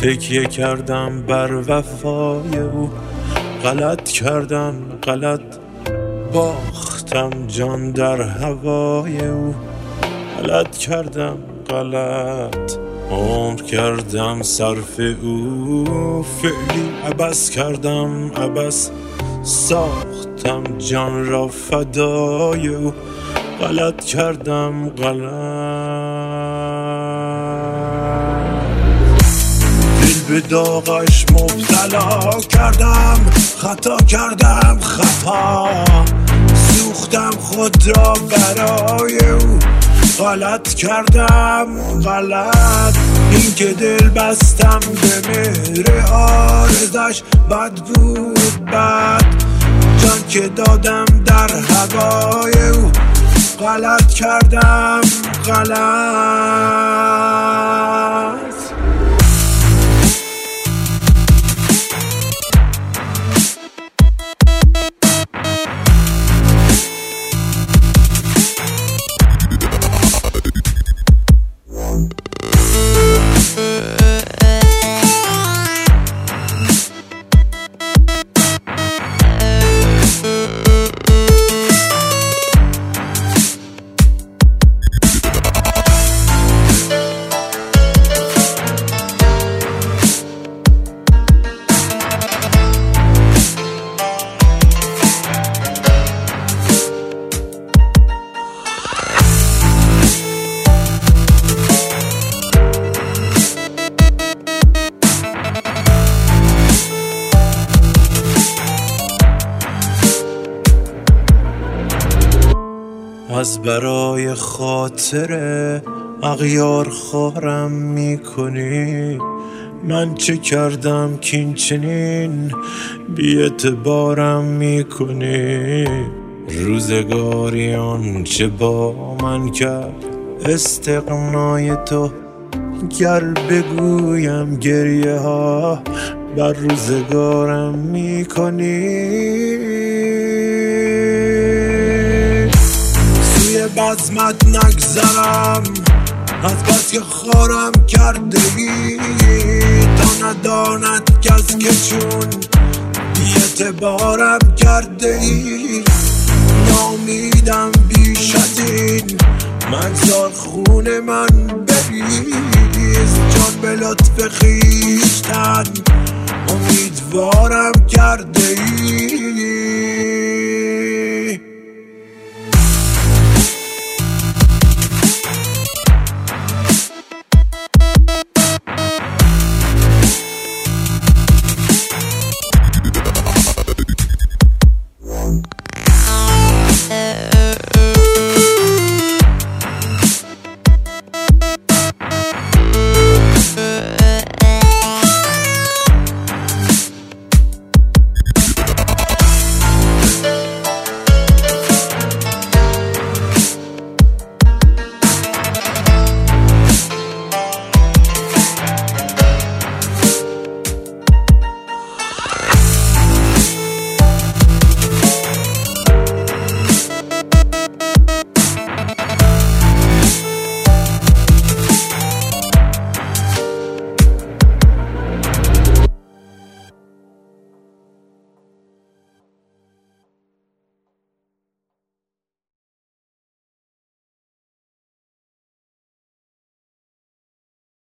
تکیه کردم بر وفای او، غلط کردم غلط باختم جان در هوای او، غلط کردم غلط عمر کردم صرف او، فعلی عبث کردم عبث ساختم جان را فدای او، غلط کردم دل به داغش مبتلا کردم، خطا کردم خطا سوختم خود را برای او، غلط کردم غلط این که دل بستم به مهر عارضش، بد بود بد جان که دادم در هوای او، غلط کردم غلط. از برای خاطر اغیار خارم میکنی، من چه کردم که این چنین بی اعتبارم میکنی، روزگاری آنچه با من کرد استغنای تو، گر بگویم گریه ها بر روزگارم میکنی، بزمت نگذرم از بس که خارم کرده ای، تا نداند کس که چون بی اعتبارم کرده ای، نامیدم بیش از این مگذار خون من بریز، جان به لطف خویشتن امیدوارم کرده ای.